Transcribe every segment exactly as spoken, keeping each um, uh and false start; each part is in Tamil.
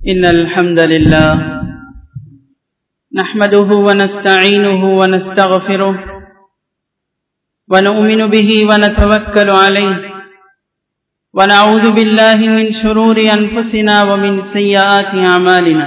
إن الحمد لله نحمده ونستعينه ونستغفره ونؤمن به ونتوكل عليه ونعوذ بالله من شرور أنفسنا ومن سيئات أعمالنا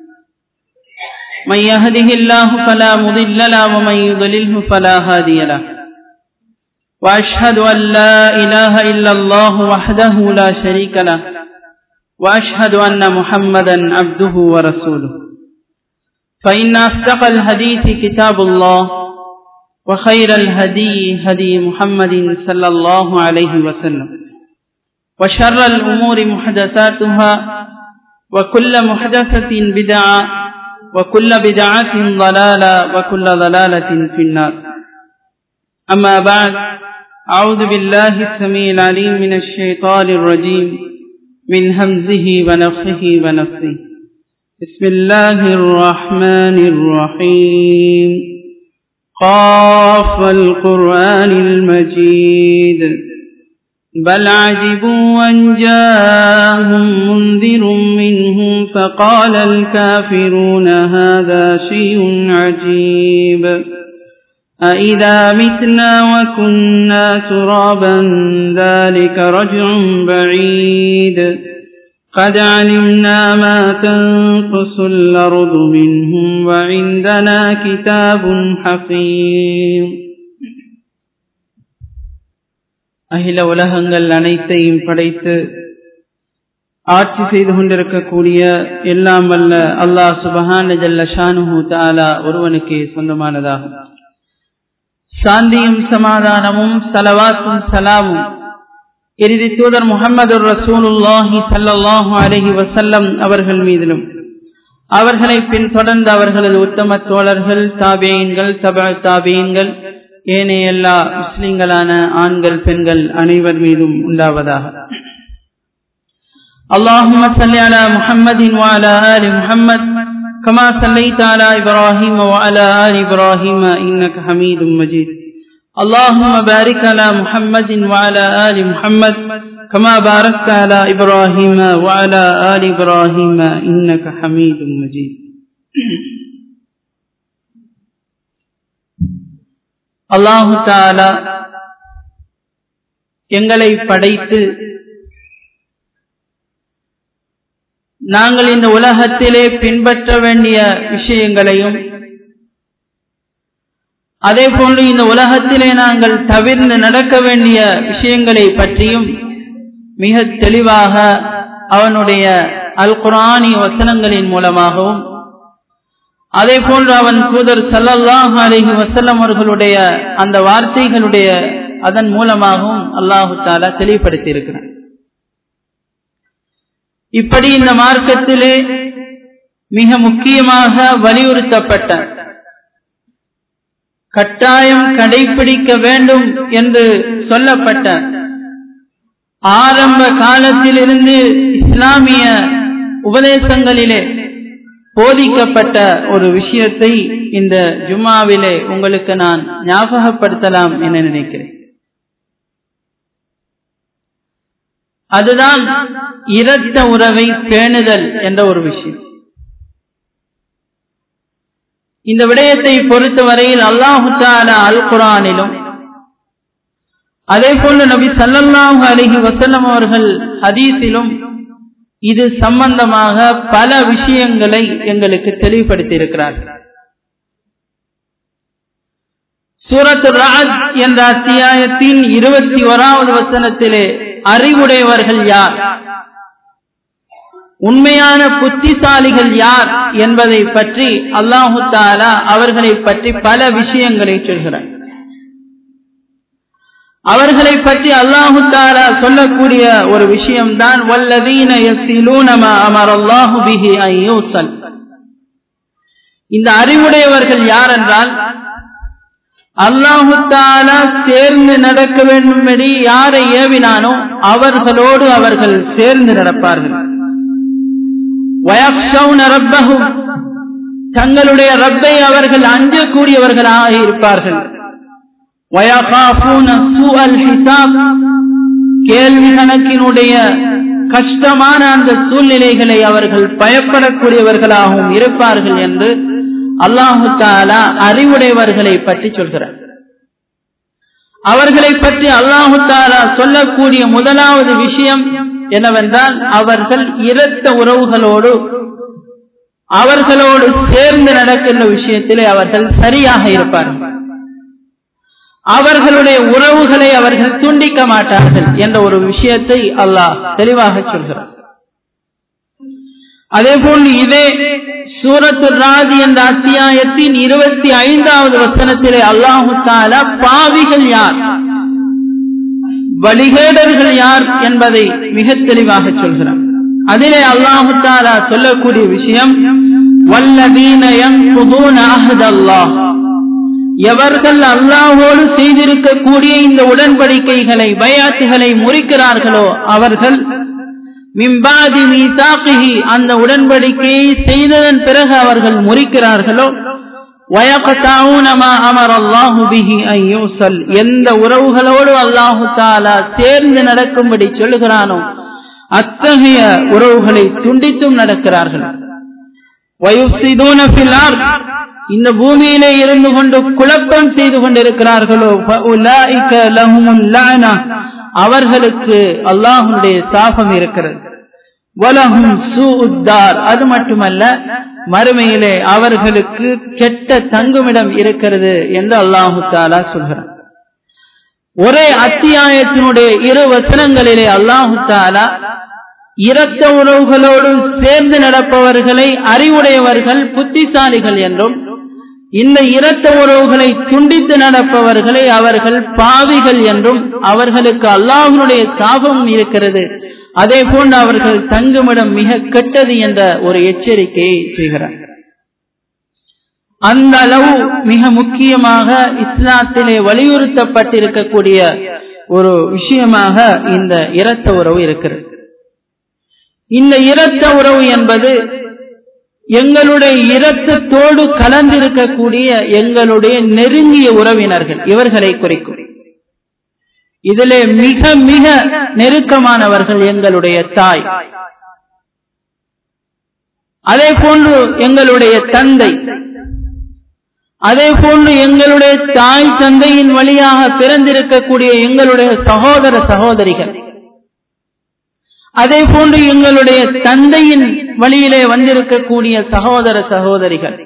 من يهده الله فلا مضل له ومن يضلله فلا هادي له وأشهد أن لا إله إلا الله وحده لا شريك له وأشهد أن محمدا عبده ورسوله فإن أصدق الحديث كتاب الله وخير الهدي هدي محمد صلى الله عليه وسلم وشر الأمور محدثاتها وكل محدثة بدعة وكل بدعة ضلالة وكل ضلالة في النار. أما بعد، أعوذ بالله السميع العليم من الشيطان الرجيم من همزه ونفخه ونفثه. بسم الله الرحمن الرحيم. قاف القرآن المجيد بل عجبوا أن جاءهم منذر منهم فقال الكافرون هذا شيء عجيب أإذا متنا وكنا ترابا ذلك رجع بعيد قد علمنا ما تنقص الأرض منهم وعندنا كتاب حفيظ. அகில உலகங்கள் அனைத்தையும் படைத்து ஆட்சி செய்து கொண்டிருக்கக்கூடிய எல்லாம் வல்ல அல்லாஹ் சுப்ஹான ஜல்ல ஷானுஹு தஆலா ஒருவனுக்கே சொந்தமானதாகும். சாந்தியும் சமாதானமும் ஸலவாத்தும் ஸலாமும் இறுதி தூதர் முஹம்மது ரசூலுல்லாஹி ஸல்லல்லாஹு அலைஹி வஸல்லம் அவர்கள் மீதிலும் அவர்களை பின்தொடர்ந்த அவர்களது உத்தம தோழர்கள் தாபீன்கள் தபஅ தாபீன்கள் ஏனைய எல்லா முஸ்லிம்களான ஆண்கள் பெண்கள் அனைவர் மீதும் உண்டாவதாக. அல்லாஹும்ம ஸல்லி அலா முஹம்மதின் வ அலா ஆலி முஹம்மத் கமா ஸல்லைத அலா இப்ராஹீம வ அலா ஆலி இப்ராஹீம இன்னக ஹமீதும் மஜீத். அல்லாஹும்ம பாரிக் அலா முஹம்மதின் வ அலா ஆலி முஹம்மத் கமா பாரக்த அலா இப்ராஹீம வ அலா ஆலி இப்ராஹீம இன்னக ஹமீதும் மஜீத். அல்லாஹு தஆலா எங்களை படைத்து நாங்கள் இந்த உலகத்திலே பின்பற்ற வேண்டிய விஷயங்களையும் அதே போன்று இந்த உலகத்திலே நாங்கள் தவிர்த்து நடக்க வேண்டிய விஷயங்களை பற்றியும் மிக தெளிவாக அவனுடைய அல் குர்ஆனி வசனங்களின் மூலமாகவும் அதே போன்று அவன் தூதர் ஸல்லல்லாஹு அலைஹி வஸல்லம் அவர்களுடைய அந்த வார்த்தைகளுடைய அதன் மூலமாகவும் அல்லாஹு தஆலா தெளிவுபடுத்தி இருக்கிறான். இப்படி இந்த மார்க்கத்திலே மிக முக்கியமாக வலியுறுத்தப்பட்ட கட்டாயம் கடைபிடிக்க வேண்டும் என்று சொல்லப்பட்ட ஆரம்ப காலத்திலிருந்து இஸ்லாமிய உபதேசங்களிலே போதிக்கப்பட்ட ஒரு விஷயத்தை இந்த ஜும்மாவிலே உங்களுக்கு நான் ஞாபகப்படுத்தலாம் என நினைக்கிறேன். அதுதான் இரத்த உறவை பேணுதல் என்ற ஒரு விஷயம். இந்த விடயத்தை பொறுத்தவரையில் அல்லாஹு தஆலா அல் குர்ஆனிலும் அதே போன்று நபி ஸல்லல்லாஹு அலைஹி வஸல்லம் அவர்கள் ஹதீஸிலும் இது சம்பந்தமாக பல விஷயங்களை எங்களுக்கு தெளிவுபடுத்தி இருக்கிறார். சூரத்துர் ரஅத் என்ற அத்தியாயத்தின் இருபத்தி ஓராவது வசனத்திலே அறிவுடையவர்கள் யார், உண்மையான புத்திசாலிகள் யார் என்பதை பற்றி அல்லாஹு தஆலா அவர்களை பற்றி பல விஷயங்களை சொல்கிறார். அவர்களை பற்றி அல்லாஹு தஆலா சொல்லக்கூடிய ஒரு விஷயம்தான் வல்லதீன யஸிலூன மா அமரல்லாஹு பிஹி அன் யூஸல். இந்த அறிவுடையவர்கள் யார் என்றால் அல்லாஹு தஆலா சேர்ந்து நடக்க வேண்டும்படி யாரை ஏவினானோ அவர்களோடு அவர்கள் சேர்ந்து நடப்பார்கள். வயக்ஷௌன ரப்பஹும், தங்களுடைய ரப்பை அவர்கள் அஞ்சக்கூடியவர்களாக இருப்பார்கள். வயகாஃபூன சூஅல் ஹிசாப், கேள்வி கணக்கினுடைய கஷ்டமான அந்த சூழ்நிலைகளை அவர்கள் பயப்படக்கூடியவர்களாகவும் இருப்பார்கள் என்று அல்லாஹு தஆலா அறிவுடையவர்களை பற்றி சொல்கிறார். அவர்களை பற்றி அல்லாஹு தஆலா சொல்லக்கூடிய முதலாவது விஷயம் என்னவென்றால், அவர்கள் இரத்த உறவுகளோடு அவர்களோடு சேர்ந்து நடக்கின்ற விஷயத்திலே அவர்கள் சரியாக இருப்பார்கள். அவர்களுடைய உறவுகளை அவர்கள் துண்டிக்க மாட்டார்கள் என்ற ஒரு விஷயத்தை அல்லாஹ் தெளிவாக சொல்கிறார். அதேபோல் இதே சூரத்துர் ராத் என்ற அத்தியாயத்தின் இருபத்தி ஐந்தாவது வசனத்திலே அல்லாஹு தஆலா பாவிகள் யார், வழிகேடர்கள் யார் என்பதை மிக தெளிவாக சொல்கிறார். அதிலே அல்லாஹு தஆலா சொல்லக்கூடிய விஷயம், வல்லதீன யன்குதூன அஹ்தல்லாஹ், எவர்கள் அல்லாஹ்வோடு செய்திருக்கக்கூடிய இந்த உடன்படிக்கைகளை பைஅத்துகளை முறிக்கிறார்களோ அவர்கள் மின்பாதி மீசாகிஹி, அந்த உடன்படிக்கையை செய்ததன் பிறகு அவர்கள் முறிக்கிறார்களோ, வயக்தஊன மா அமரல்லாஹு பிஹி அன் யூஸல், எந்த உறவுகளோடு அல்லாஹு தஆலா சேர்ந்து நடக்கும்படி சொல்கிறானோ அத்தகைய உறவுகளை துண்டித்தும் நடக்கிறார்கள். வயுஃசிதூன ஃபில் அர்த், இந்த பூமியிலே இருந்து கொண்டு குழப்பம் செய்து கொண்டிருக்கிறார்களோ, ஃபஉலாயிக லஹுமுல் லஅனா, அவர்களுக்கு அல்லாஹ்வுடைய சாபம் இருக்கிறது. வலஹும் சூஉத் தார், அது மட்டுமல்ல மறுமையிலே அவர்களுக்கு கெட்ட தங்குமிடம் இருக்கிறது என்று அல்லாஹு தஆலா சொல்கிறார். ஒரே அத்தியாயத்தினுடைய இரு வசனங்களிலே அல்லாஹு தஆலா இரத்த உறவுகளோடு சேர்ந்து நடப்பவர்களை அறிவுடையவர்கள் புத்திசாலிகள் என்றும், இந்த இரத்த உறவுகளை துண்டித்து நடப்பவர்களை அவர்கள் பாவிகள் என்றும், அவர்களுக்கு அல்லாஹ்வுடைய சாபம் இருக்கிறது, அதே போன்று அவர்கள் தங்குமிடம் மிக கெட்டது என்ற ஒரு எச்சரிக்கையை செய்கிறார். அந்த அளவு மிக முக்கியமாக இஸ்லாத்திலே வலியுறுத்தப்பட்டிருக்கக்கூடிய ஒரு விஷயமாக இந்த இரத்த உறவு இருக்கிறது. இந்த இரத்த உறவு என்பது எங்களுடைய இரத்தத்தோடு கலந்திருக்கக்கூடிய எங்களுடைய நெருங்கிய உறவினர்கள், இவர்களை குறிக்கும். இதிலே மிக மிக நெருக்கமானவர்கள் எங்களுடைய தாய், அதே போன்று எங்களுடைய தந்தை, அதே போன்று எங்களுடைய தாய் தந்தையின் வழியாக பிறந்திருக்கக்கூடிய எங்களுடைய சகோதர சகோதரிகள், அதே போன்று எங்களுடைய தந்தையின் வழியிலே வந்திருக்கக்கூடிய சகோதர சகோதரிகள்,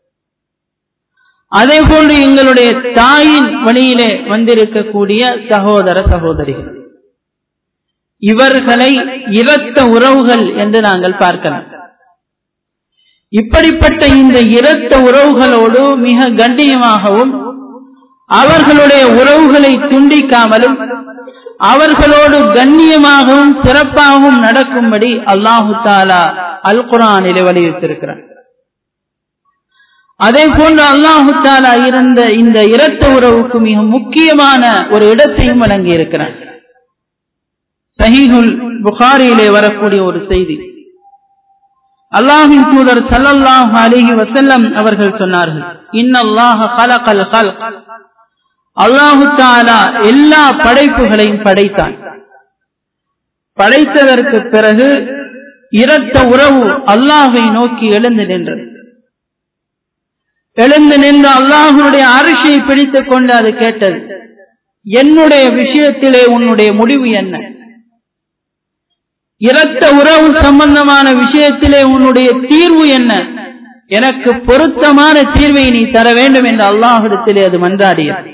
அதே போன்று எங்களுடைய தாயின் வழியிலே வந்திருக்கக்கூடிய சகோதர சகோதரிகள், இவர்களை இரத்த உறவுகள் என்று நாங்கள் பார்க்கலாம். இப்படிப்பட்ட இந்த இரத்த உறவுகளோடு மிக கண்ணியமாகவும் அவர்களுடைய உறவுகளை துண்டிக்காமலும் அவர்களோடு கண்ணியமாகவும் சிறப்பாகவும் நடக்கும்படி அல்லாஹு தஆலா அல் குர்ஆனிலே வலியுறுத்தியிருக்கிறார். அதே போன்று அல்லாஹு தஆலா இருந்த இந்த இரத்த உறவுக்கு மிக முக்கியமான ஒரு இடத்தையும் வழங்கி இருக்கிறார். ஸஹீஹுல் புகாரியிலே வரக்கூடிய ஒரு செய்தி, அல்லாஹ்வின் தூதர் ஸல்லல்லாஹு அலைஹி வஸல்லம் அவர்கள் சொன்னார்கள், இன்னல்லாஹ கலகல் கல்க், அல்லாஹு தஆலா எல்லா படைப்புகளையும் படைத்தான். படைத்ததற்கு பிறகு இரத்த உறவு அல்லாஹ்வை நோக்கி எழுந்து நின்றது. எழுந்து நின்று அல்லாஹ்வுடைய அரிஷை பிடித்துக் கொண்டு அது கேட்டது, என்னுடைய விஷயத்திலே உன்னுடைய முடிவு என்ன? இரத்த உறவு சம்பந்தமான விஷயத்திலே உன்னுடைய தீர்வு என்ன? எனக்கு பொருத்தமான தீர்வை நீ தர வேண்டும் என்று அல்லாஹ்விடத்திலே அது மன்றாடியது.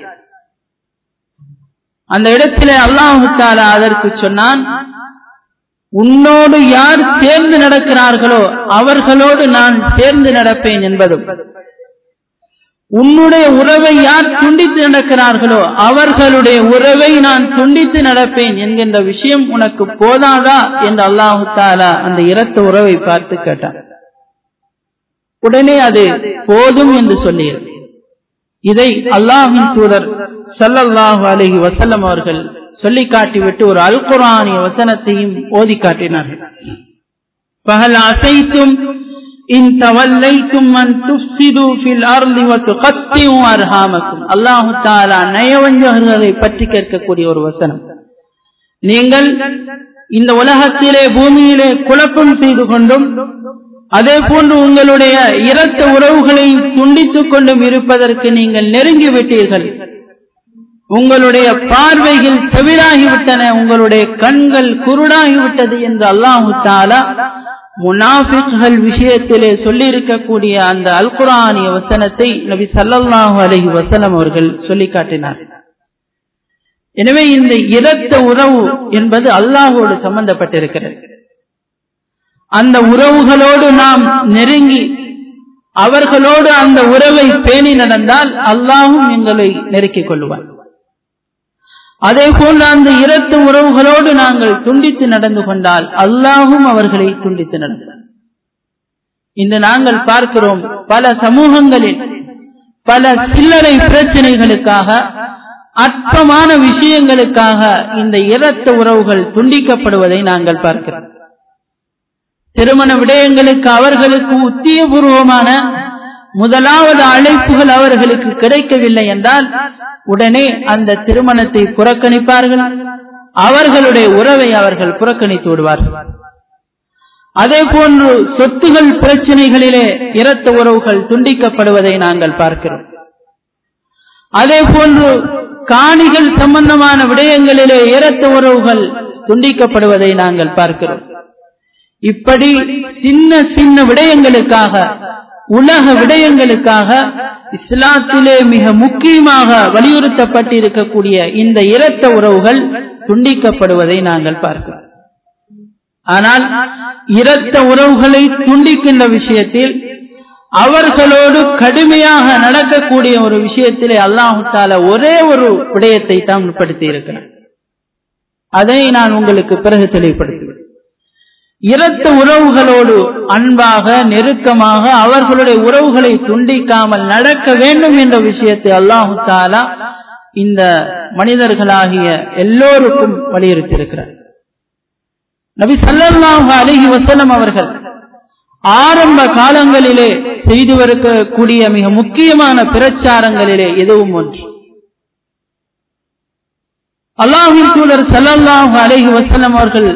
அந்த இடத்திலே அல்லாஹ் தஆலா அதற்கு சொன்னான், உன்னோடு யார் சேர்ந்து நடக்கிறார்களோ அவர்களோடு நான் சேர்ந்து நடப்பேன் என்பதும், உன்னுடைய உறவை யார் துண்டித்து நடக்கிறார்களோ அவர்களுடைய உறவை நான் துண்டித்து நடப்பேன் என்கின்ற விஷயம் உனக்கு போதாதா என்று அல்லாஹ் தஆலா அந்த இரத்த உறவை பார்த்து கேட்டார். உடனே அது போதும் என்று சொல்லியது. இதை அல்லாஹ்வின் தூதர் ஸல்லல்லாஹு அலைஹி வஸல்லம் அவர்கள் சொல்லி காட்டிவிட்டு ஒரு அல் குர்ஆனிய வசனத்தையும் ஓதி காட்டினார்கள். ஃபஹல் அஸைதும் இன் தவல்லைதும் அன் துஃப்ஸிது ஃபில் அர்தி வ துகத்திஉ அர்ஹாமக்கும். அல்லாஹ் தஆலா நயவஞ்சகர்களை பற்றி கேட்கக்கூடிய ஒரு வசனம். நீங்கள் இந்த உலகத்திலே பூமியிலே குழப்பம் செய்து கொண்டும் அதே போன்று உங்களுடைய இரத்த உறவுகளை துண்டித்துக் கொண்டும் இருப்பதற்கு நீங்கள் நெருங்கிவிட்டீர்கள். உங்களுடைய பார்வைகள் செவிடாகிவிட்டன, உங்களுடைய கண்கள் குருடாகிவிட்டது என்று அல்லாஹு தஆலா முனாஃபிக்குகள் விஷயத்திலே சொல்லி இருக்கக்கூடிய அந்த அல் குர்ஆனிய வசனத்தை நபி ஸல்லல்லாஹு அலைஹி வஸல்லம் அவர்கள் சொல்லி காட்டினார். எனவே இந்த இரத்த உறவு என்பது அல்லாஹ்வோடு சம்பந்தப்பட்டிருக்கிறது. அந்த உறவுகளோடு நாம் நெருங்கி அவர்களோடு அந்த உறவை பேணி நடந்தால் அல்லாஹ்வும் எங்களை நெருக்கிக் கொள்வார். அதே போன்று அந்த இரத்த உறவுகளோடு நாங்கள் துண்டித்து நடந்து கொண்டால் அல்லாஹ்வும் அவர்களை துண்டித்து நடந்தார். இன்று நாங்கள் பார்க்கிறோம், பல சமூகங்களில் பல சில்லறை பிரச்சனைகளுக்காக, அற்பமான விஷயங்களுக்காக இந்த இரத்த உறவுகள் துண்டிக்கப்படுவதை நாங்கள் பார்க்கிறோம். திருமண விடயங்களுக்கு அவர்களுக்கு உத்தியபூர்வமான முதலாவது அழைப்புகள் அவர்களுக்கு கிடைக்கவில்லை என்றால் உடனே அந்த திருமணத்தை புறக்கணிப்பார்கள், அவர்களுடைய உறவை அவர்கள் புறக்கணித்து விடுவார்கள். அதே போன்று சொத்துகள் பிரச்சனைகளிலே இரத்த உறவுகள் துண்டிக்கப்படுவதை நாங்கள் பார்க்கிறோம். அதே போன்று காணிகள் சம்பந்தமான விடயங்களிலே இரத்த உறவுகள் துண்டிக்கப்படுவதை நாங்கள் பார்க்கிறோம். இப்படி சின்ன சின்ன விடயங்களுக்காக, உலக விடயங்களுக்காக இஸ்லாத்திலே மிக முக்கியமாக வலியுறுத்தப்பட்டிருக்கக்கூடிய இந்த இரத்த உறவுகள் துண்டிக்கப்படுவதை நாங்கள் பார்க்கிறோம். ஆனால் இரத்த உறவுகளை துண்டிக்கின்ற விஷயத்தில் அவர்களோடு கடுமையாக நடக்கக்கூடிய ஒரு விஷயத்திலே அல்லாஹ் தஆலா ஒரே ஒரு விடயத்தை தான் முற்படுத்தி இருக்கிறார். அதை நான் உங்களுக்கு பிறகு தெளிவுபடுத்துவேன். இரத்த உறவுகளோடு அன்பாக நெருக்கமாக அவர்களுடைய உறவுகளை துண்டிக்காமல் நடக்க வேண்டும் என்ற விஷயத்தை அல்லாஹ் தஆலா இந்த மனிதர்களாகிய எல்லோருக்கும் வலியுறுத்தியிருக்கிறார். நபி ஸல்லல்லாஹு அலைஹி வஸல்லம் அவர்கள் ஆரம்ப காலங்களிலே செய்து வரக்கூடிய மிக முக்கியமான பிரச்சாரங்களிலே எதுவும் ஒன்று. அல்லாஹ்வின் தூதர் ஸல்லல்லாஹு அலைஹி வஸல்லம் அவர்கள்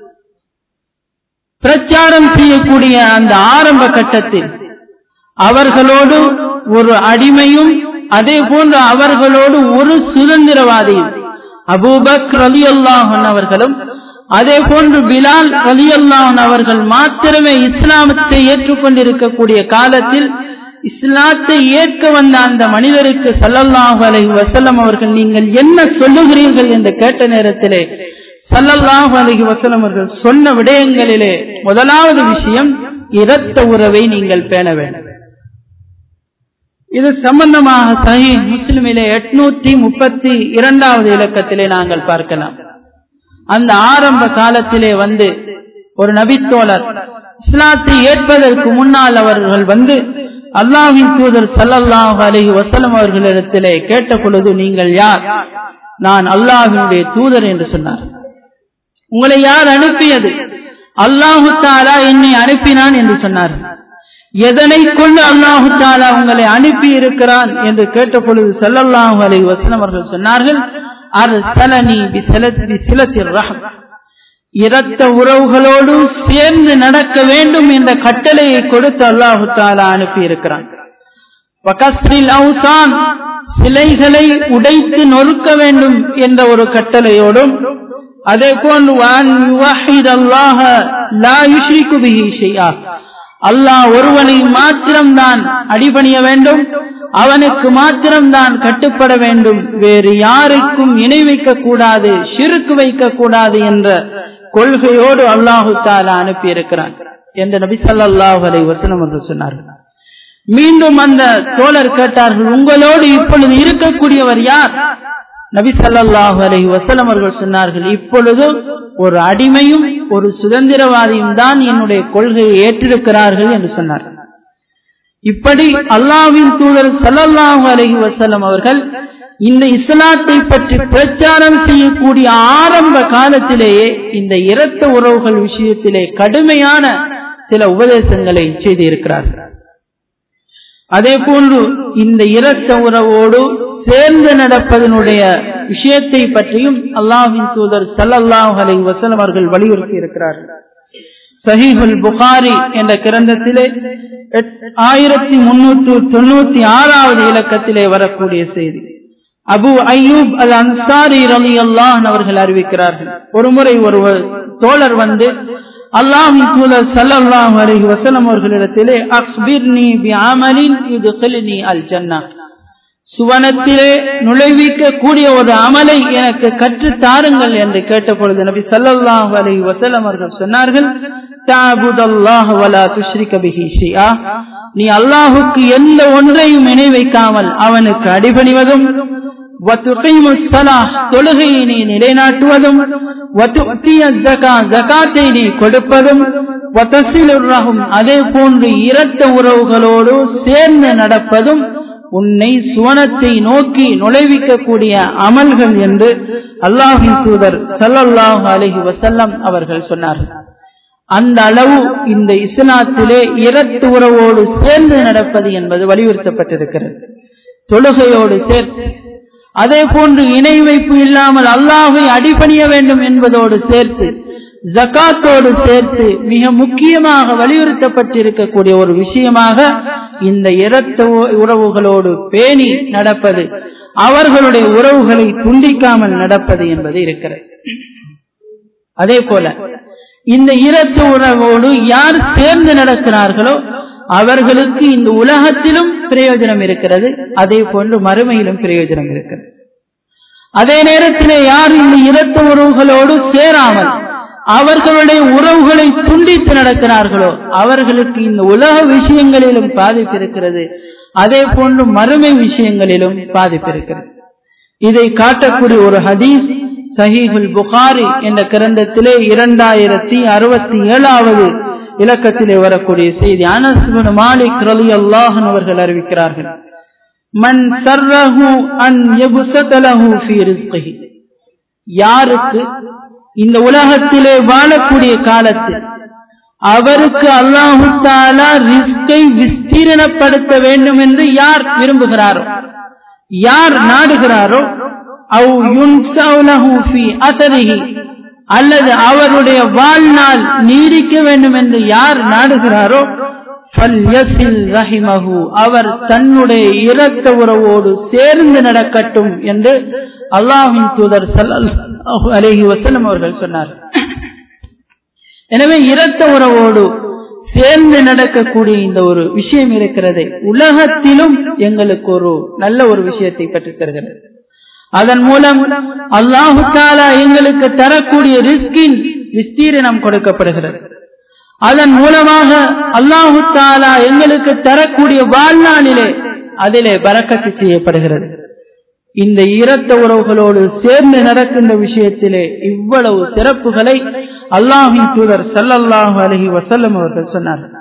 பிரச்சாரம் செய்யக்கூடிய அந்த ஆரம்ப கட்டத்தில் அவர்களோடு ஒரு அடிமையும் அதே போன்று அவர்களோடு ஒரு சுதந்திரவாதியும் அபூபக்கர் ரலியல்லாஹு அன்ஹு அவர்களும் அதே போன்று பிலால் ரலியல்லாஹு அன்ஹு அவர்கள் மாத்திரமே இஸ்லாமத்தை ஏற்றுக்கொண்டிருக்கக்கூடிய காலத்தில் இஸ்லாத்தை ஏற்க வந்த அந்த மனிதருக்கு ஸல்லல்லாஹு அலைஹி வஸல்லம் அவர்கள் நீங்கள் என்ன சொல்லுகிறீர்கள் என்று கேட்ட நேரத்திலே ஸல்லல்லாஹு அலைஹி வஸல்லம் அவர்கள் சொன்ன விடயங்களிலே முதலாவது விஷயம் இரத்த உறவை நீங்கள் பேண வேண்டும். இது சம்பந்தமாக சஹீஹ் முஸ்லிமிலே எட்நூத்தி முப்பத்தி இரண்டாவது இலக்கத்திலே நாங்கள் பார்க்கலாம். அந்த ஆரம்ப காலத்திலே வந்து ஒரு நபித்தோழர் இஸ்லாத்தை ஏற்பதற்கு முன்னால் அவர்கள் வந்து அல்லாஹ்வின் தூதர் ஸல்லல்லாஹு அலைஹி வஸல்லம் அவர்களிடத்திலே கேட்ட பொழுது நீங்கள் யார்? நான் அல்லாஹ்வினுடைய தூதர் என்று சொன்னார். உங்களை யார் அனுப்பியது? அல்லாஹு தஆலா என்னை அனுப்பினான் என்று சொன்னார். எதனை கொண்டு அல்லாஹு தஆலா உங்களை அனுப்பி இருக்கிறான் என்று கேட்ட பொழுது ஸல்லல்லாஹு அலைஹி வஸல்லம் அவர்கள் சொன்னார்கள், அர்ஸலனி பிஸிலத்திர் ரஹம், இரத்த உறவுகளோடு சேர்ந்து நடக்க வேண்டும் என்ற கட்டளையை கொடுத்து அல்லாஹு தஆலா அனுப்பி இருக்கிறான். வகஸ்ரில் அவ்சான், சிலைகளை உடைத்து நொறுக்க வேண்டும் என்ற ஒரு கட்டளையோடும் அதே போன்று அல்லாஹ் ஒருவனை மாத்திரம்தான் அடிபணிய வேண்டும், அவனுக்கு மாத்திரம்தான் கட்டுப்பட வேண்டும், வேறு யாருக்கும் இணை வைக்க கூடாது, ஷிர்க் வைக்க கூடாது என்ற கொள்கையோடு அல்லாஹு தஆலா அனுப்பி இருக்கிறான் என்று நபி ஸல்லல்லாஹு அலைஹி வஸல்லம் அவர்கள் சொன்னார்கள். மீண்டும் அந்த தோழர் கேட்டார்கள், உங்களோடு இப்பொழுது இருக்கக்கூடியவர் யார்? நபி ஸல்லல்லாஹு அலைஹி வஸல்லம் அவர்கள் சொன்னார்கள், இப்பொழுது ஒரு அடிமையும் ஒரு சுதந்திரவாதியும் தான் என்னுடைய கொள்கையை ஏற்றிருக்கிறார்கள் என்று சொன்னார். இப்படி அல்லாஹ்வின் தூதர் ஸல்லல்லாஹு அலைஹி வஸல்லம் அவர்கள் இந்த இஸ்லாத்தை பற்றி பிரச்சாரம் செய்யக்கூடிய ஆரம்ப காலத்திலேயே இந்த இரத்த உறவுகள் விஷயத்திலே கடுமையான சில உபதேசங்களை செய்திருக்கிறார்கள். அதே போன்று இந்த இரத்த உறவோடு சேர்ந்து நடப்பதனுடைய விஷயத்தை பற்றியும் அல்லாஹ்வின் தூதர் ஸல்லல்லாஹு அலைஹி வஸல்லம் அவர்கள் வலியுறுத்தி இருக்கிறார்கள். சஹீஹுல் புகாரி என்ற கிரந்தத்திலே ஆயிரத்தி முன்னூற்று தொண்ணூத்தி ஆறாவது இலக்கத்திலே வரக்கூடிய செய்தி. அபு அய்யூப் அல் அன்சாரி ரலியல்லாஹு அன்ஹு அவர்கள் அறிவிக்கிறார்கள், ஒருமுறை ஒரு தோழர் வந்து அல்லாஹ்வின் தூதர் ஸல்லல்லாஹு அலைஹி வஸல்லம் அவர்களிடத்திலே அக்பிர்னி பிஅமலின் யுத்கில்னி அல் ஜன்னah, சுவனத்திலே நுழைவிக்க கூடிய ஒரு அமலை எனக்கு கற்று தாருங்கள் என்று கேட்ட பொழுது நபி ஸல்லல்லாஹு அலைஹி வஸல்லம் அவர்கள் சொன்னார்கள், தஅபுதல்லாஹ வலா துஷ்ரிக பிஹி ஷைஆ, நீ அல்லாஹ்வுக்கு எந்த ஒன்றையும் இணை வைக்காமல் அவனுக்கு அடிபணிவதும், வதுகீமுஸ் ஸலாஹ், தொழுகையை நீ நிலைநாட்டுவதும், வதுஅத்தியஸ் ஸகாத், ஸகாத்தை நீ கொடுப்பதும், வதஸிலுர் ரஹம், அதே போன்று இரட்ட உறவுகளோடு சேர்ந்து நடப்பதும் உன்னை சுவனத்தை நோக்கி நுழைவிக்கக்கூடிய அமல்கள் என்று அல்லாஹ்வின் தூதர் ஸல்லல்லாஹு அலைஹி வஸல்லம் அவர்கள் சொன்னார்கள். அந்த அளவு இந்த இஸ்லாத்திலே இரட்டு உறவோடு சேர்ந்து நடப்பது என்பது வலியுறுத்தப்பட்டிருக்கிறது. தொழுகையோடு சேர்த்து, அதே போன்று இணை வைப்பு இல்லாமல் அல்லாஹ்வை அடிபணிய வேண்டும் என்பதோடு சேர்த்து, ஜகாத்தோடு சேர்த்து மிக முக்கியமாக வலியுறுத்தப்பட்டிருக்கக்கூடிய ஒரு விஷயமாக இந்த இரட்ட உறவுகளோடு பேணி நடப்பது, அவர்களுடைய உறவுகளை துண்டிக்காமல் நடப்பது என்பது இருக்கிறது. அதே போல இந்த இரட்ட உறவோடு யார் சேர்ந்து நடக்கிறார்களோ அவர்களுக்கு இந்த உலகத்திலும் பிரயோஜனம் இருக்கிறது, அதே போன்று மறுமையிலும் பிரயோஜனம் இருக்கிறது. அதே நேரத்திலே யார் இந்த இரட்ட உறவுகளோடு சேராமல் அவர்களுடைய உறவுகளை துண்டித்து நடக்கிறார்களோ அவர்களுக்கு இந்த உலக விஷயங்களிலும் பாதிப்பு இருக்கிறது, அதே போன்று மறுமை விஷயங்களிலும் பாதிப்பு இருக்கிறது. இதை காட்டக்கூடிய ஒரு ஹதீஸ் சஹீஹுல் புகாரி என்ற கிரந்தத்திலே இரண்டாயிரத்தி அறுபத்தி ஏழாவது இலக்கத்திலே வரக்கூடிய செய்தி. அனஸ் இப்னு மாலிக் ரலியல்லாஹு அன்ஹு அவர்கள் அறிவிக்கிறார்கள், மன் சர்ரஹு அன் யப்ஸத லஹு ஃபீ ரிஸ்கிஹி, யாருக்கு இந்த உலகத்திலே வாழக்கூடிய காலத்தில் அவருக்கு அல்லாஹு தஆலா ரிஸ்கை விஸ்தீரணப்படுத்த வேண்டும் என்று யார் விரும்புகிறாரோ, யார் நாடுகிறாரோ, அவ் யுன்ஸவு லஹு ஃபீ அஸரிஹி, அல்லது அவருடைய வாழ்நாள் நீடிக்க வேண்டும் என்று யார் நாடுகிறாரோ, ஃபல்யஸில் ரஹிமஹு, அவர் தன்னுடைய இரட்ட உறவோடு சேர்ந்து நடக்கட்டும் என்று அல்லாஹ்வின் தூதர் ஸல்லல்லாஹு அலைஹி வஸல்லம் அவர்கள் சொன்னார். எனவே இரட்ட உறவோடு சேர்ந்து நடக்கக்கூடிய இந்த ஒரு விஷயம் இருக்கிறது, உலகத்திலும் எங்களுக்கு ஒரு நல்ல ஒரு விஷயத்தை பெற்றுத் தருகிறது. அதன் மூலம் அல்லாஹு தஆலா எங்களுக்கு தரக்கூடிய ரிஸ்கின் விஸ்தீரணம் கொடுக்கப்படுகிறது. அதன் மூலமாக அல்லாஹு தஆலா எங்களுக்கு தரக்கூடிய வாழ்நாளிலே அதிலே பரக்கத்து செய்யப்படுகிறது. இந்த இரட்ட உறவுகளோடு சேர்ந்து நடக்கின்ற விஷயத்திலே இவ்வளவு சிறப்புகளை அல்லாஹ்வின் தூதர் ஸல்லல்லாஹு அலைஹி வஸல்லம் அவர்கள் சொன்னார்கள்.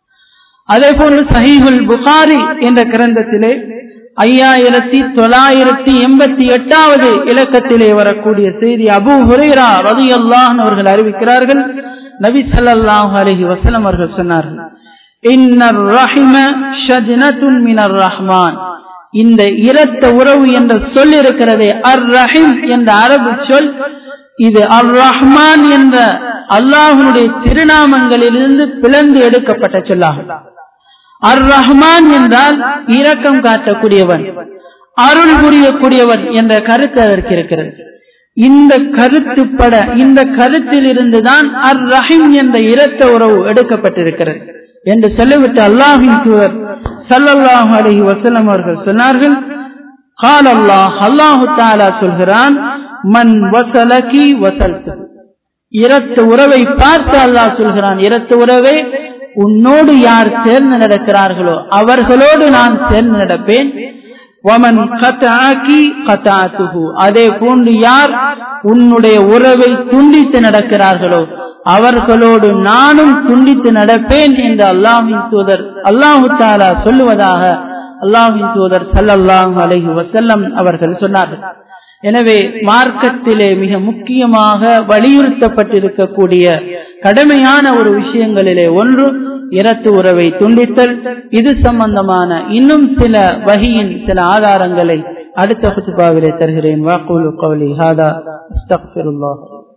அதே போன்று சஹீஹுல் புகாரி என்ற கிரந்தத்திலே ஐயாயிரத்தி தொள்ளாயிரத்தி எண்பத்தி எட்டாவது இலக்கத்திலே வரக்கூடிய செய்தி. அபூ ஹுரைரா ரலியல்லாஹு அன்ஹு அவர்கள் அறிவிக்கிறார்கள், நபி ஸல்லல்லாஹு அலைஹி வஸல்லம் அவர்கள் சொன்னார்கள், இன்னர் ரஹிம ஷஜ்னத்துன் மினர் ரஹ்மான், இந்த இரட்ட உறவு என்ற சொல் இருக்கிறதே, அர் ரஹீம் என்ற அரபு சொல், இது அர் ரஹ்மான் என்ற அல்லாஹ்வுடைய திருநாமங்களிலிருந்து பிளந்து எடுக்கப்பட்ட சொல்லாகும். அர் ரஹ்மான் என்றால் இரக்கம் காட்டக்கூடியவன், அருள் புரியக்கூடியவன் என்ற கருத்து அதற்கு இருக்கிறது. இந்த கருத்துப்பட இந்த கருத்தில் இருந்துதான் அர் ரஹீம் என்ற இரட்ட உறவு எடுக்கப்பட்டிருக்கிறது என்று சொல்லிவிட்டு அல்லாஹ்வின் தூதர் ஸல்லல்லாஹு அலைஹி வஸல்லம் அவர்கள் சொன்னார்கள், قال الله, அல்லாஹ் தஆலா சொல்கிறான், மன் வஸலகி வஸல்து, இரட்ட உறவை பார்த்து அல்லாஹ் சொல்கிறான், இரட்ட உறவே உன்னோடு யார் சேர்ந்து நடக்கிறார்களோ அவர்களோடு நான் சேர்ந்து நடப்பேன். வமன் கதஅகி கதஅதுஹு, அதே போன்று யார் உன்னுடைய உறவை துண்டித்து நடக்கிறார்களோ அவர்களோடு நானும் துண்டித்து நடப்பேன் என்று அல்லாஹ்வின் தூதர் அல்லாஹ் தஆலா சொல்லுவதாக அல்லாஹ்வின் தூதர் ஸல்லல்லாஹு அலைஹி வஸல்லம் அவர்கள் சொன்னார்கள். எனவே மார்க்கத்திலே மிக முக்கியமாக வலியுறுத்தப்பட்டிருக்கக்கூடிய கடமையான ஒரு விஷயங்களிலே ஒன்று இரட்டு உறவை துண்டித்தல். இது சம்பந்தமான இன்னும் சில வஹியின் சில ஆதாரங்களை அடுத்த குத்பாவிலே தருகிறேன். வஅகூலு கௌலி ஹாதா அஸ்தக்ஃபிருல்லாஹ்.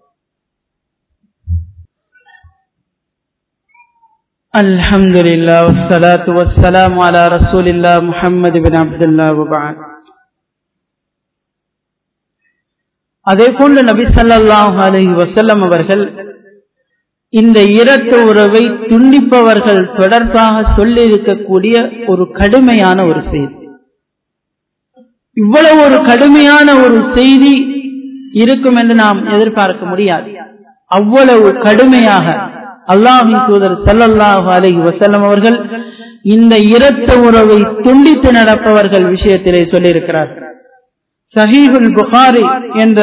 அல்ஹம்துலில்லாஹ் வஸ்ஸலாத்து வஸ்ஸலாமு அலா ரசூலில்லாஹ் முஹம்மது பின் அப்துல்லாஹ் வ பஅத். அதே போன்று நபி ஸல்லல்லாஹு அலைஹி வஸல்லம் அவர்கள் இந்த இரத்த உறவை துண்டிப்பவர்கள் தொடர்பாக சொல்லி இருக்கக்கூடிய ஒரு கடுமையான ஒரு செய்தி. இவ்வளவு ஒரு கடுமையான ஒரு செய்தி இருக்கும் என்று நாம் எதிர்பார்க்க முடியாது. அவ்வளவு கடுமையாக அல்லாஹ்வின் தூதர் ஸல்லல்லாஹு அலைஹி வஸல்லம் அவர்கள் இந்த இரத்த உறவை துண்டித்து நடப்பவர்கள் விஷயத்திலே சொல்லியிருக்கிறார்கள். சஹீஹுல் புகாரி என்ற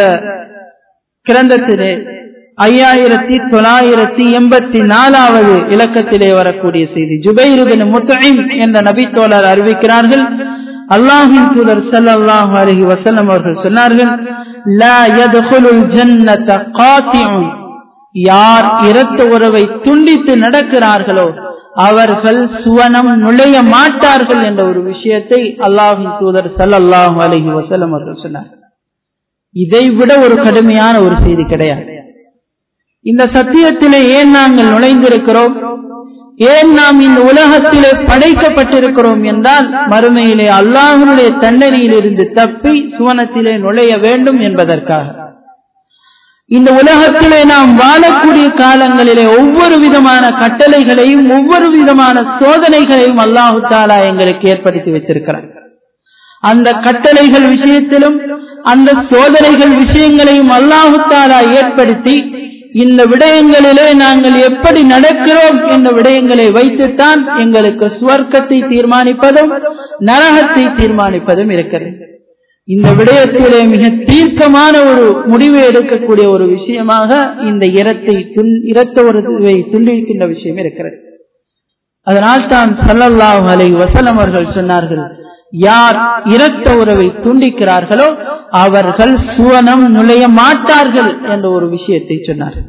கிரந்தத்திலே ஐயாயிரத்தி தொள்ளாயிரத்தி எண்பத்தி நாலாவது இலக்கத்திலே வரக்கூடிய செய்தி. ஜுபைர் இப்னு முத்இம் என்ற நபி தோழர் அறிவிக்கிறார்கள், அல்லாஹ்வின் தூதர் ஸல்லல்லாஹு அலைஹி வஸல்லம் அவர்கள் சொன்னார்கள், லா யத்குலுல் ஜன்னத காத்திஉன், யார் இரத்த உறவை துண்டித்து நடக்கிறார்களோ அவர்கள் சுவனம் நுழைய மாட்டார்கள் என்ற ஒரு விஷயத்தை அல்லாஹ்வின் தூதர் ஸல்லல்லாஹு அலைஹி வஸல்லம் அவர்கள் சொன்னார்கள். இதை விட ஒரு கடுமையான ஒரு செய்தி கிடையாது. இந்த சத்தியத்திலே ஏன் நாங்கள் நுழைந்திருக்கிறோம், ஏன் நாம் இந்த உலகத்திலே படைக்கப்பட்டிருக்கிறோம் என்றால் மறுமையிலே அல்லாஹ்வுடைய தண்டனையில் இருந்து தப்பி சுவனத்திலே நுழைய வேண்டும் என்பதற்காக. இந்த உலகத்திலே நாம் வாழக்கூடிய காலங்களிலே ஒவ்வொரு விதமான கட்டளைகளையும் ஒவ்வொரு விதமான சோதனைகளையும் அல்லாஹு தஆலா எங்களுக்கு ஏற்படுத்தி வைத்திருக்கிறார். அந்த கட்டளைகள் விஷயத்திலும் அந்த சோதனைகள் விஷயங்களையும் அல்லாஹு தஆலா ஏற்படுத்தி இந்த விடயங்களிலே நாங்கள் எப்படி நடக்கிறோம் என்ற விடயங்களை வைத்துத்தான் எங்களுக்கு சுவர்க்கத்தை தீர்மானிப்பதும் நரகத்தை தீர்மானிப்பதும் இருக்கிறது. இந்த விடயத்திலே மிக தீர்க்கமான ஒரு முடிவை எடுக்கக்கூடிய ஒரு விஷயமாக இந்த இரத்தை இரத்த உறவை துண்டிக்கின்ற விஷயம் இருக்கிறது. அதனால் தான் ஸல்லல்லாஹு அலைஹி வஸல்லம் அவர்கள் சொன்னார்கள், யார் இரத்த உறவை துண்டிக்கிறார்களோ அவர்கள் சுவனம் நுழைய மாட்டார்கள் என்ற ஒரு விஷயத்தை சொன்னார்கள்.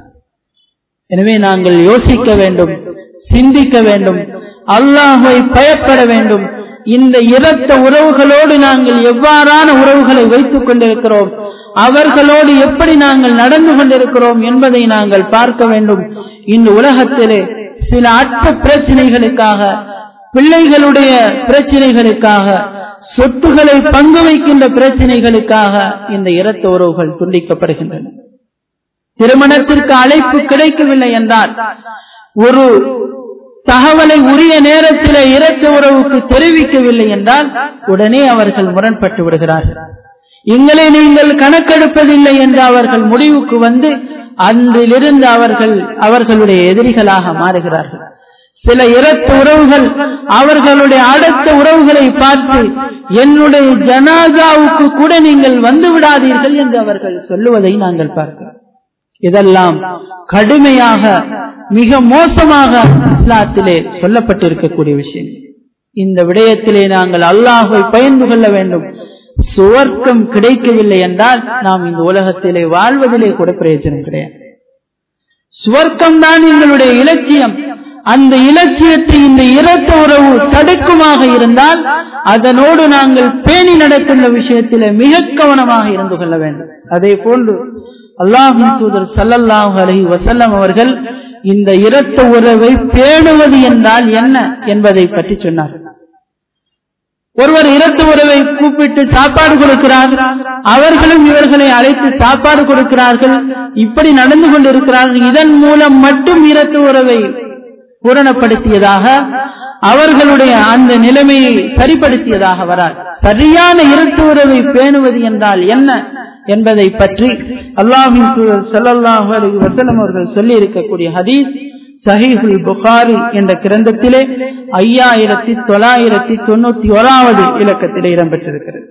எனவே நாங்கள் யோசிக்க வேண்டும், சிந்திக்க வேண்டும், அல்லாஹ்வை பயப்பட வேண்டும். இந்த இரத்த உறவுகளோடு நாங்கள் எவ்வாறான உறவுகளை வைத்துக் கொண்டிருக்கிறோம், அவர்களோடு எப்படி நாங்கள் நடந்து கொண்டிருக்கிறோம் என்பதை நாங்கள் பார்க்க வேண்டும். இந்த உலகத்திலே சில அற்ப பிரச்சனைகளுக்காக, பிள்ளைகளுடைய பிரச்சனைகளுக்காக, சொத்துக்களை பங்கு வைக்கின்ற பிரச்சனைகளுக்காக இந்த இரத்த உறவுகள் துண்டிக்கப்படுகின்றன. திருமணத்திற்கு அழைப்பு கிடைக்கவில்லை என்றால், ஒரு தகவலை உரிய நேரத்தில் இரத்த உறவுக்கு தெரிவிக்கவில்லை என்றால் உடனே அவர்கள் முரண்பட்டு விடுகிறார்கள். எங்களை நீங்கள் கணக்கெடுப்பதில்லை என்று அவர்கள் முடிவுக்கு வந்து அன்றிலிருந்து அவர்கள் அவர்களுடைய எதிரிகளாக மாறுகிறார்கள். சில இரத்த உறவுகள் அவர்களுடைய அடுத்த உறவுகளை பார்த்து, என்னுடைய ஜனாசாவுக்கு கூட நீங்கள் வந்து விடாதீர்கள் என்று அவர்கள் சொல்லுவதை நாங்கள் பார்க்கிறோம். இதெல்லாம் கடுமையாக மிக மோசமாக இஸ்லாத்திலே சொல்லப்பட்டிருக்கக்கூடிய விஷயம். இந்த விடயத்திலே நாங்கள் அல்லாஹ்வை பயந்து கொள்ள வேண்டும். சுவர்க்கம் கிடைக்கவில்லை என்றால் நாம் இந்த உலகத்திலே வாழ்வதிலே கூட பிரயோஜனம் கிடையாது. சுவர்க்கம் தான் எங்களுடைய இலட்சியம். அந்த இலட்சியத்தை இந்த இரத்த உறவு தடுக்குமாக இருந்தால் அதனோடு நாங்கள் பேணி நடக்கின்ற விஷயத்திலே மிக கவனமாக இருந்து கொள்ள வேண்டும். அதே போன்று அல்லாஹ்வின் தூதர் ஸல்லல்லாஹு அலைஹி வஸல்லம் அவர்கள் இந்த இரத்த உறவை பேணுவது என்றால் என்ன என்பதை பற்றி சொன்னார். ஒருவர் இரத்த உறவை கூப்பிட்டு சாப்பாடு கொடுக்கிறார், அவர்களும் இவர்களை அழைத்து சாப்பாடு கொடுக்கிறார்கள், இப்படி நடந்து கொண்டிருக்கிறார்கள். இதன் மூலம் மட்டும் இரத்த உறவை பூரணப்படுத்தியதாக, அவர்களுடைய அந்த நிலைமையை சரிப்படுத்தியதாக வராது. சரியான இரத்த உறவை பேணுவது என்றால் என்ன என்பதை பற்றி அல்லாஹ்வின் தூதர் ஸல்லல்லாஹு அலைஹி வஸல்லம் அவர்கள் சொல்லி இருக்கக்கூடிய ஹதீஸ் சஹீஹுல் புகாரி என்ற கிரந்தத்திலே ஐயாயிரத்தி தொள்ளாயிரத்தி தொண்ணூத்தி ஓராவது இலக்கத்திலே இடம்பெற்றிருக்கிறது.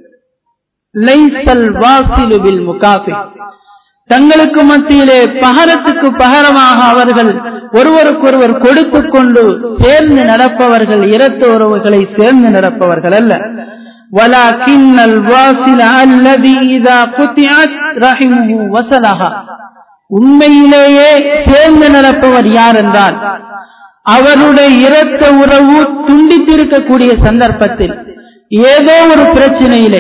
லைஸல் வாசிலு பில் முகாஃபி, தங்களுக்கு மத்தியிலே பகரத்துக்கு பகரமாக அவர்கள் ஒருவருக்கொருவர் கொடுத்து கொண்டு சேர்ந்து நடப்பவர்கள் இரத்த உறவுகளை சேர்ந்து நடப்பவர்கள் அல்ல. வலாகின்னல் வாசில அல்லதி இதா குத்திஅத் ரஹிமுஹு வஸலஹா, உண்மையிலேயே சேர்ந்து நடப்பவர் யார் என்றால் அவருடைய இரத்த உறவு துண்டித்திருக்கக்கூடிய சந்தர்ப்பத்தில், ஏதோ ஒரு பிரச்சனையிலே,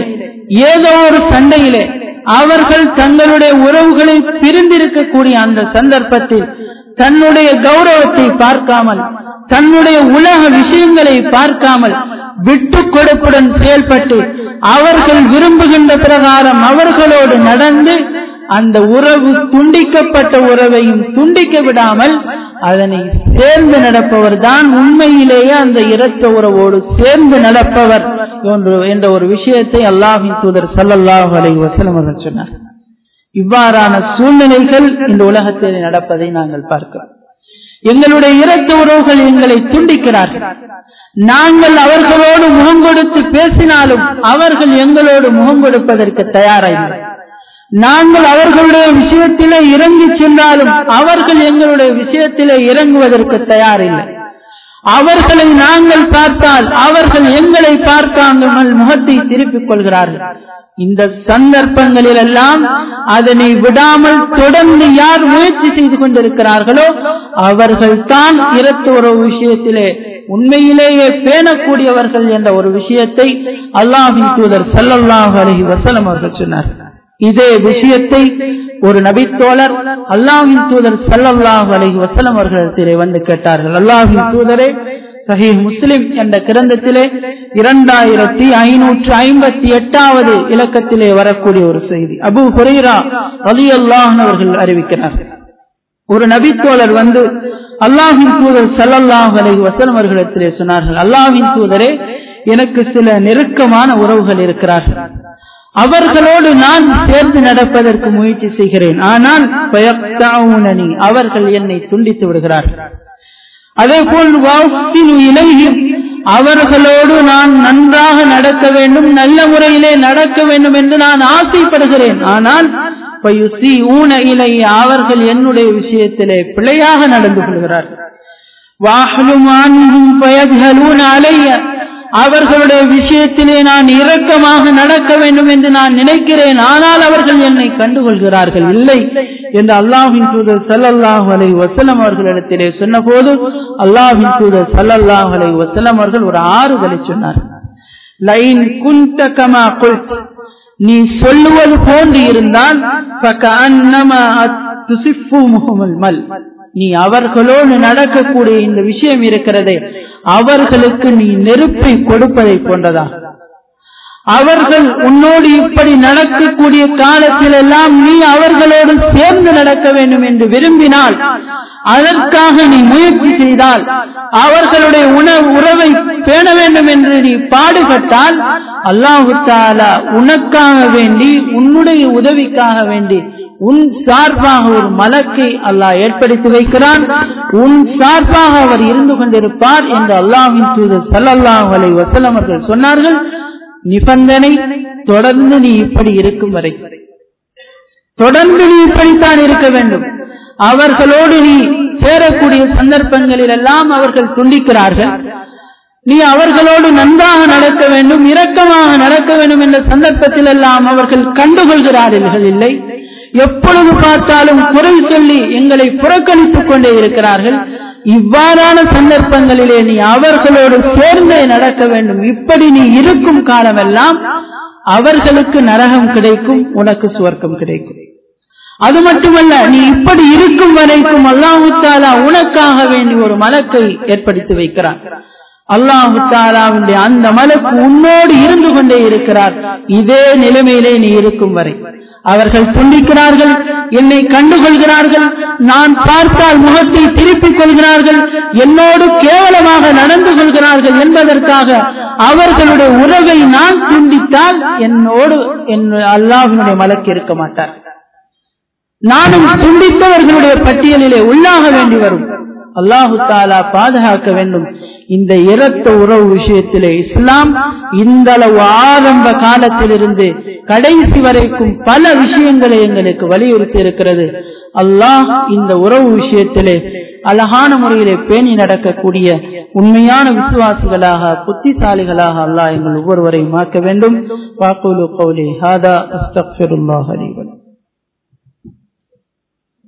ஏதோ ஒரு சண்டையிலே அவர்கள் தங்களுடைய உறவுகளை பிரிந்திருக்கக்கூடிய அந்த சந்தர்ப்பத்தில் தன்னுடைய கௌரவத்தை பார்க்காமல், தன்னுடைய உலக விஷயங்களை பார்க்காமல் விட்டு கொடுப்புடன் செயல்பட்டு அவர்கள் விரும்புகின்ற பிரகாரம் அவர்களோடு நடந்து அந்த உறவு துண்டிக்கப்பட்ட உறவையும் துண்டிக்க விடாமல் அதனை சேர்ந்து நடப்பவர் தான் உண்மையிலேயே அந்த இரத்த உறவோடு சேர்ந்து நடப்பவர் என்ற ஒரு விஷயத்தை அல்லாஹ்வின் தூதர் ஸல்லல்லாஹு அலைஹி வஸல்லம் அவர்கள் சொன்னார். இவ்வாறான சூழ்நிலைகள் இந்த உலகத்தில் நடப்பதை நாங்கள் பார்க்கிறோம். எங்களுடைய இரத்த உறவுகள் எங்களை துண்டிக்கிறார்கள். நாங்கள் அவர்களோடு முகம் கொடுத்து பேசினாலும் அவர்கள் எங்களோடு முகம் கொடுப்பதற்கு தயாராக, நாங்கள் அவர்களுடைய விஷயத்திலே இறங்கி சென்றாலும் அவர்கள் எங்களுடைய விஷயத்திலே இறங்குவதற்கு தயாரில்லை. அவர்களை நாங்கள் பார்த்தால் அவர்கள் எங்களை பார்க்காமல் முகத்தை திருப்பிக் கொள்கிறார்கள். இந்த சந்தர்ப்பங்களில் எல்லாம் அதனை விடாமல் தொடர்ந்து யார் முயற்சி செய்து கொண்டிருக்கிறார்களோ அவர்கள் தான் இரத்த உறவு விஷயத்திலே உண்மையிலேயே பேணக்கூடியவர்கள் என்ற ஒரு விஷயத்தை அல்லாஹ்வின் தூதர் ஸல்லல்லாஹு அலைஹி வஸல்லம் அவர்கள் சொன்னார். இதே விஷயத்தை ஒரு நபித்தோழர் அல்லாஹ்வின் தூதர் ஸல்லல்லாஹு அலைஹி வஸல்லம் அவர்களிடத்திலே வந்து கேட்டார்கள். அல்லாஹ்வின் தூதரே, சஹீஹ் முஸ்லிம் என்ற கிரந்தத்திலே இரண்டாயிரத்தி ஐநூற்று ஐம்பத்தி எட்டாவது இலக்கத்திலே வரக்கூடிய ஒரு செய்தி, அபூ ஹுரைரா ரலியல்லாஹு அன்ஹு அவர்கள் அறிவிக்கிறார். ஒரு நபித்தோழர் வந்து அல்லாஹ்வின் தூதர் ஸல்லல்லாஹு அலைஹி வஸல்லம் அவர்களிடத்திலே சொன்னார்கள், அல்லாஹ்வின் தூதரே, எனக்கு சில நெருக்கமான உறவுகள் இருக்கிறார்கள். அவர்களோடு நான் சேர்ந்து நடப்பதற்கு முயற்சி செய்கிறேன். ஆனால் அவர்கள் என்னை துண்டித்து விடுகிறார்கள். அதே போல் அவர்களோடு நான் நன்றாக நடக்க வேண்டும், நல்ல முறையிலே நடக்க வேண்டும் என்று நான் ஆசைப்படுகிறேன். ஆனால் அவர்கள் என்னுடைய விஷயத்திலே பிழையாக நடந்து கொள்கிறார்கள். அவர்களுடைய விஷயத்திலே நான் இரக்கமாக நடக்க வேண்டும் என்று நான் நினைக்கிறேன். ஆனால் அவர்கள் என்னை கண்டுகொள்கிறார்கள் இல்லை என்று அல்லாஹ்வின் தூதர் ஸல்லல்லாஹு அலைஹி வஸல்லம் அவர்களிடத்திலே சொன்னபோது அல்லாஹ்வின் தூதர் ஸல்லல்லாஹு அலைஹி வஸல்லம் அவர்கள் ஒரு ஆறுதலை சொன்னார்கள். லைன் குன்த கமா குல்த், நீ சொல்லுவது போன்று இருந்தால் ஃபகஅன்னமா துஸிஃபுஹுல் மல், நீ அவர்களோடு நடக்கக்கூடிய இந்த விஷயம் இருக்கிறதே அவர்களுக்கு நீ நெருப்பை கொடுப்பதை போன்றதா. அவர்கள் உன்னோடு இப்படி நடக்கக்கூடிய காலத்தில் எல்லாம் நீ அவர்களோடு சேர்ந்து நடக்க வேண்டும் என்று விரும்பினால், அதற்காக நீ முயற்சி செய்தால், அவர்களுடைய உணவு உறவை பேண வேண்டும் என்று நீ பாடுபட்டால், அல்லாஹு தஆலா உனக்காக வேண்டி உன்னுடைய உதவிக்காக வேண்டி உன் சார்பாக ஒரு மலக்கை அல்லாஹ் ஏற்படுத்தி வைக்கிறான், உன் சார்பாக அவர் இருந்து கொண்டிருப்பார் என்று அல்லாஹ்வின் தூதர் ஸல்லல்லாஹு அலைஹி வஸல்லம் அவர்கள் சொன்னார்கள். நிபந்தனை, தொடர்ந்து நீ இப்படி இருக்கும் வரை, தொடர்ந்து நீ இப்படித்தான் இருக்க வேண்டும். அவர்களோடு நீ சேரக்கூடிய சந்தர்ப்பங்களில் எல்லாம் அவர்கள் துண்டிக்கிறார்கள், நீ அவர்களோடு நன்றாக நடக்க வேண்டும், இரக்கமாக நடக்க வேண்டும் என்ற சந்தர்ப்பத்தில் எல்லாம் அவர்கள் கண்டுகொள்கிறார்கள் இல்லை. எப்பொழுது பார்த்தாலும் குறை சொல்லி எங்களை புறக்கணித்துக் கொண்டே இருக்கிறார்கள். இவ்வாறான சந்தர்ப்பங்களிலே நீ அவர்களோடு சேர்ந்தே நடக்க வேண்டும். இப்படி நீ இருக்கும் காலமெல்லாம் அவர்களுக்கு நரகம் கிடைக்கும், உனக்கு சுவர்க்கம் கிடைக்கும். அது மட்டுமல்ல, நீ இப்படி இருக்கும் வரைக்கும் அல்லாஹு தஆலா உனக்காக வேண்டி ஒரு மலக்கை ஏற்படுத்தி வைக்கிறான். அல்லாஹு தஆலாவுடைய அந்த மலக்கு உன்னோடு இருந்து கொண்டே இருக்கிறார். இதே நிலைமையிலே நீ இருக்கும் வரை அவர்கள் துண்டிக்கிறார்கள், என்னை கண்டுகொள்கிறார்கள், நான் பார்த்தால் முகத்தை திருப்பிக் கொள்கிறார்கள், என்னோடு கேவலமாக நடந்து கொள்கிறார்கள் என்பதற்காக அவர்களுடைய உறவை நான் துண்டித்தால் என்னோடு என் அல்லாஹ்வினுடைய மலக்கு இருக்க மாட்டார். நானும் துண்டித்தவர்களுடைய பட்டியலிலே உள்ளாக வேண்டி வரும். அல்லாஹு தஆலா பாதுகாக்க வேண்டும். இந்த இரத்த உறவு விஷயத்திலே இஸ்லாம் இந்த அளவு ஆரம்ப காலத்திலிருந்து கடைசி வரைக்கும் பல விஷயங்களை எங்களுக்கு வலியுறுத்தி இருக்கிறது. அல்லாஹ் இந்த உறவு விஷயத்திலே அழகான முறையிலே பேணி நடக்கக்கூடிய உண்மையான விசுவாசிகளாக, புத்திசாலிகளாக அல்லாஹ் எங்கள் ஒவ்வொருவரையும் ஆக்க வேண்டும். வாக்கூலு கௌலி ஹாதா அஸ்தக்ஃபிருல்லாஹ் லி வ